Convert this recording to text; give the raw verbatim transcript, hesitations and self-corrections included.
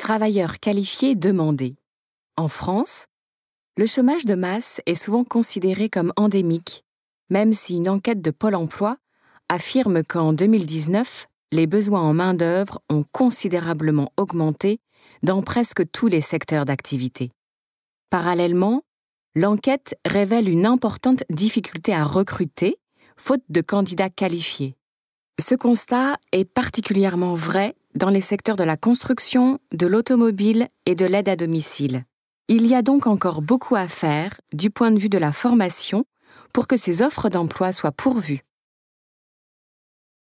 Travailleurs qualifiés demandés. En France, le chômage de masse est souvent considéré comme endémique, même si une enquête de Pôle emploi affirme qu'en deux mille dix-neuf, les besoins en main-d'œuvre ont considérablement augmenté dans presque tous les secteurs d'activité. Parallèlement, l'enquête révèle une importante difficulté à recruter, faute de candidats qualifiés. Ce constat est particulièrement vrai dans les secteurs de la construction, de l'automobile et de l'aide à domicile. Il y a donc encore beaucoup à faire du point de vue de la formation pour que ces offres d'emploi soient pourvues.